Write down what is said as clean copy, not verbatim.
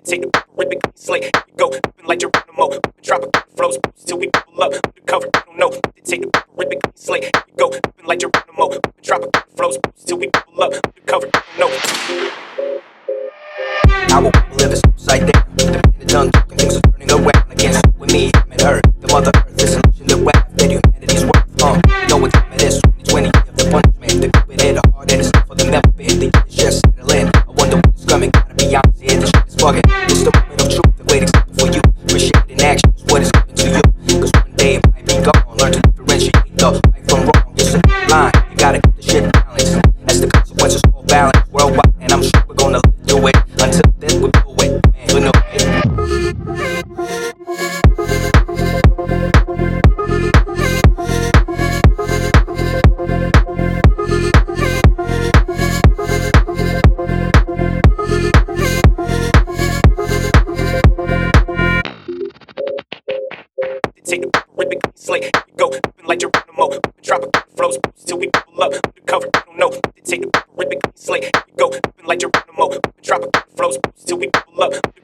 Take the rip it, clean slate. Here we go, moving like Geronimo. Tropical flows boost till we bubble up. Undercover, you don't know. Take the rip it, clean slate. Here we go, moving like Geronimo. Tropical flows boost till we bubble up. Undercover, you don't know. I will live this upside down. The planet done talking, things are turning around. I can't with me, him and her. The mother earth is an illusion that web that humanity's worth. You know what time it is, 2020, the punishment. The Cupid hit hard and it's not for them never been. The years just settle in. I wonder what is coming, gotta be honest here, this shit is bugging. It's the moment of truth, the waiting's coming for you. Appreciate in action is what is coming to you. Cause one day it might be gone. Learn to differentiate the right from wrong. It's a line, you gotta keep the shit balanced. As the consequences all balance worldwide, and I'm sure we're gonna live through it. Until then we do it, man, you know it. Take the rip it, clean slate. Here we go, moving like Geronimo. Tropical flows boost till we bubble up. Undercover, you don't know. Take the rip it, clean slate. Here we go, moving like Geronimo. Tropical flows boost till we bubble up.